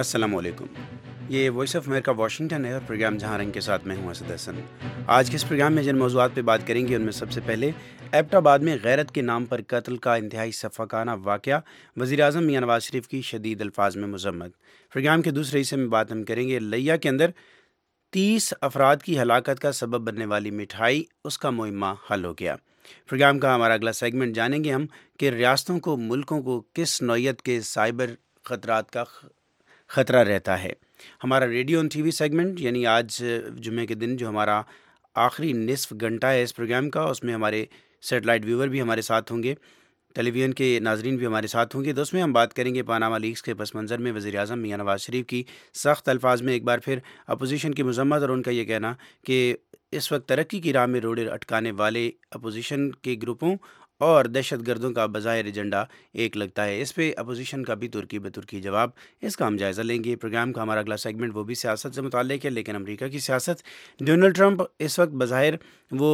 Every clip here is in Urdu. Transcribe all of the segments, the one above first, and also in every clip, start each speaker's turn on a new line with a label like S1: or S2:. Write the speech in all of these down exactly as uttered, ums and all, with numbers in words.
S1: السلام علیکم۔ یہ وائس آف امریکہ واشنگٹن ہے اور پروگرام جہاں رنگ کے ساتھ میں ہوں اسد حسن۔ آج کے اس پروگرام میں جن موضوعات پہ بات کریں گے ان میں سب سے پہلے ایبٹ آباد میں غیرت کے نام پر قتل کا انتہائی شفقانہ واقعہ، وزیر اعظم میاں نواز شریف کی شدید الفاظ میں مذمت۔ پروگرام کے دوسرے حصے میں بات ہم کریں گے لیا کے اندر تیس افراد کی ہلاکت کا سبب بننے والی مٹھائی، اس کا معمہ حل ہو گیا۔ پروگرام کا ہمارا اگلا سیگمنٹ جانیں گے ہم کہ ریاستوں کو ملکوں کو کس نوعیت کے سائبر خطرات کا خطرہ رہتا ہے۔ ہمارا ریڈیو اور ٹی وی سیگمنٹ یعنی آج جمعے کے دن جو ہمارا آخری نصف گھنٹہ ہے اس پروگرام کا، اس میں ہمارے سیٹلائٹ ویور بھی ہمارے ساتھ ہوں گے، ٹیلی ویژن کے ناظرین بھی ہمارے ساتھ ہوں گے، تو اس میں ہم بات کریں گے پاناما لیکس کے پس منظر میں وزیر اعظم میاں نواز شریف کی سخت الفاظ میں ایک بار پھر اپوزیشن کی مذمت اور ان کا یہ کہنا کہ اس وقت ترقی کی راہ میں روڑے اٹکانے والے اپوزیشن کے گروپوں اور دہشت گردوں کا بظاہر ایجنڈا ایک لگتا ہے۔ اس پہ اپوزیشن کا بھی ترکی بترکی جواب، اس کا ہم جائزہ لیں گے۔ پروگرام کا ہمارا اگلا سیگمنٹ وہ بھی سیاست سے متعلق ہے، لیکن امریکہ کی سیاست۔ ڈونلڈ ٹرمپ اس وقت بظاہر وہ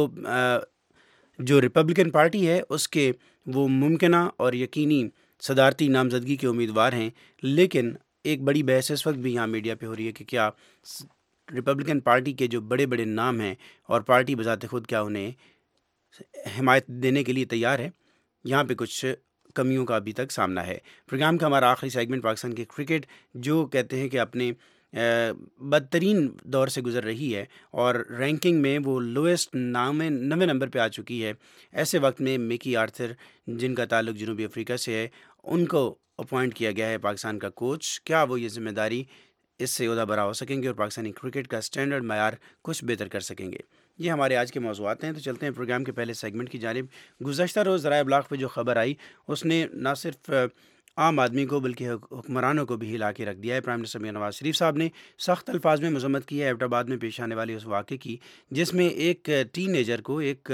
S1: جو ریپبلکن پارٹی ہے اس کے وہ ممکنہ اور یقینی صدارتی نامزدگی کے امیدوار ہیں، لیکن ایک بڑی بحث اس وقت بھی یہاں میڈیا پہ ہو رہی ہے کہ کیا ریپبلکن پارٹی کے جو بڑے بڑے نام ہیں اور پارٹی بذات خود کیا انہیں حمایت دینے کے لیے تیار ہے۔ یہاں پہ کچھ کمیوں کا ابھی تک سامنا ہے۔ پروگرام کا ہمارا آخری سیگمنٹ پاکستان کی کرکٹ جو کہتے ہیں کہ اپنے بدترین دور سے گزر رہی ہے اور رینکنگ میں وہ لویسٹ نامے نوے نمبر پہ آ چکی ہے، ایسے وقت میں مکی آرتھر جن کا تعلق جنوبی افریقہ سے ہے، ان کو اپوائنٹ کیا گیا ہے پاکستان کا کوچ۔ کیا وہ یہ ذمہ داری اس سے عہدہ برا ہو سکیں گے اور پاکستانی کرکٹ کا سٹینڈرڈ معیار کچھ بہتر کر سکیں گے؟ یہ ہمارے آج کے موضوعات ہیں۔ تو چلتے ہیں پروگرام کے پہلے سیگمنٹ کی جانب۔ گزشتہ روز ذرائع ابلاغ پہ جو خبر آئی اس نے نہ صرف عام آدمی کو بلکہ حکمرانوں کو بھی ہلا کے رکھ دیا ہے۔ پرائم منسٹر میاں نواز شریف صاحب نے سخت الفاظ میں مذمت کی ہے ایبٹ آباد میں پیش آنے والے اس واقعے کی، جس میں ایک ٹین ایجر کو، ایک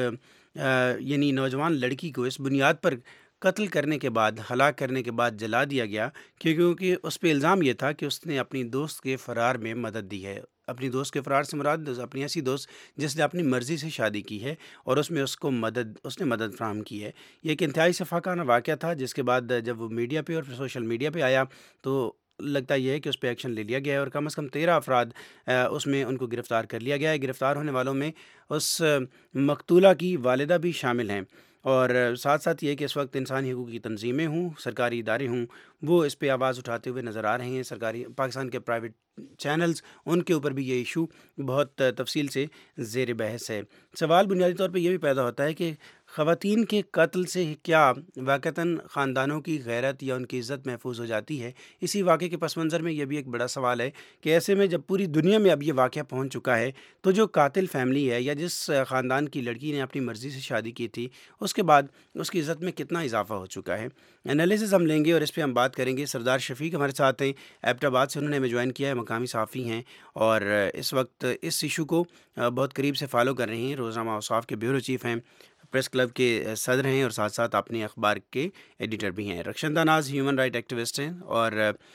S1: یعنی نوجوان لڑکی کو اس بنیاد پر قتل کرنے کے بعد، ہلاک کرنے کے بعد جلا دیا گیا کیونکہ اس پہ الزام یہ تھا کہ اس نے اپنی دوست کے فرار میں مدد دی ہے۔ اپنی دوست کے فرار سے مراد اپنی ایسی دوست جس نے اپنی مرضی سے شادی کی ہے اور اس میں اس کو مدد اس نے مدد فراہم کی ہے۔ یہ ایک انتہائی شفقانہ واقعہ تھا، جس کے بعد جب وہ میڈیا پہ اور سوشل میڈیا پہ آیا تو لگتا یہ ہے کہ اس پہ ایکشن لے لیا گیا ہے اور کم از کم تیرہ افراد اس میں ان کو گرفتار کر لیا گیا ہے۔ گرفتار ہونے والوں میں اس مقتولہ کی والدہ بھی شامل ہیں، اور ساتھ ساتھ یہ کہ اس وقت انسانی حقوق کی تنظیمیں ہوں، سرکاری ادارے ہوں، وہ اس پہ آواز اٹھاتے ہوئے نظر آ رہے ہیں۔ سرکاری پاکستان کے پرائیویٹ چینلز، ان کے اوپر بھی یہ ایشو بہت تفصیل سے زیر بحث ہے۔ سوال بنیادی طور پہ یہ بھی پیدا ہوتا ہے کہ خواتین کے قتل سے کیا واقعتاً خاندانوں کی غیرت یا ان کی عزت محفوظ ہو جاتی ہے؟ اسی واقعے کے پس منظر میں یہ بھی ایک بڑا سوال ہے کہ ایسے میں جب پوری دنیا میں اب یہ واقعہ پہنچ چکا ہے تو جو قاتل فیملی ہے یا جس خاندان کی لڑکی نے اپنی مرضی سے شادی کی تھی، اس کے بعد اس کی عزت میں کتنا اضافہ ہو چکا ہے؟ انالیسز ہم لیں گے اور اس پہ ہم بات کریں گے۔ سردار شفیق ہمارے ساتھ ہیں، ایبٹ آباد سے، انہوں نے ہمیں جوائن کیا ہے، مقامی صحافی ہیں اور اس وقت اس ایشو کو بہت قریب سے فالو کر رہے ہیں۔ روزنامہ اوصاف کے بیورو چیف ہیں، پریس کلب کے صدر ہیں اور ساتھ ساتھ اپنے اخبار کے ایڈیٹر بھی ہیں۔ Rukhshanda Naz human right activist ہیں اور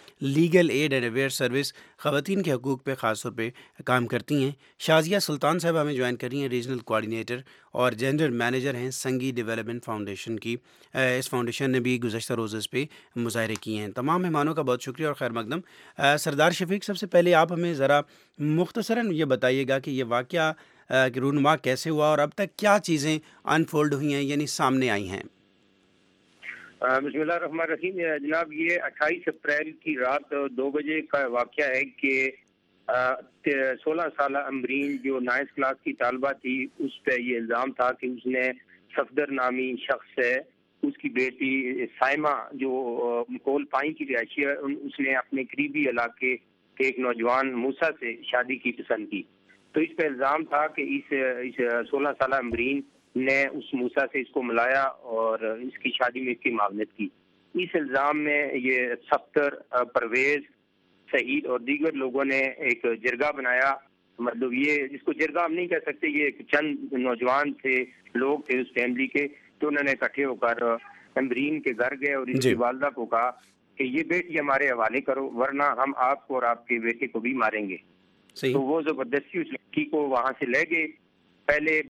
S1: legal aid and aware service خواتین کے حقوق پہ خاص طور پہ کام کرتی ہیں۔ شازیہ سلطان صاحب ہمیں جوائن کر رہی ہیں، ریجنل کوآرڈینیٹر اور جینڈر مینیجر ہیں سنگی ڈیولپمنٹ فاؤنڈیشن کی۔ اس فاؤنڈیشن نے بھی گزشتہ روز اس پہ مظاہرے کیے ہیں۔ تمام مہمانوں کا بہت شکریہ اور خیر مقدم۔ سردار شفیق، سب سے پہلے آپ ہمیں ذرا مختصراً یہ بتائیے گا کہ یہ واقعہ رونما کیسے ہوا اور اب تک کیا چیزیں انفولڈ ہوئی ہیں، یعنی سامنے آئی ہیں؟
S2: بسم اللہ الرحمن الرحیم۔ جناب، یہ اٹھائیس اپریل کی رات دو بجے کا واقعہ ہے کہ سولہ سالہ امبرین جو نائنتھ کلاس کی طالبہ تھی، اس پہ یہ الزام تھا کہ اس نے صفدر نامی شخص ہے، اس کی بیٹی سائمہ جو مکول پائیں کی رہائشی ہے، اس نے اپنے قریبی علاقے کے ایک نوجوان موسیٰ سے شادی کی پسند کی، تو اس پہ الزام تھا کہ اس سولہ سالہ امبرین نے اس موسیٰ سے اس کو ملایا اور اس کی شادی میں اس کی معاونت کی۔ اس الزام میں یہ صفدر، پرویز، سعید اور دیگر لوگوں نے ایک جرگہ بنایا، مطلب یہ جس کو جرگہ ہم نہیں کہہ سکتے، یہ ایک چند نوجوان تھے، لوگ تھے اس فیملی کے، تو انہوں نے اکٹھے ہو کر امبرین کے گھر گئے اور اس کی والدہ کو کہا کہ یہ بیٹی ہمارے حوالے کرو ورنہ ہم آپ کو اور آپ کے بیٹے کو بھی ماریں گے۔ تو وہ زبردستی اس لڑکی کو وہاں سے لے گئے۔ پہلے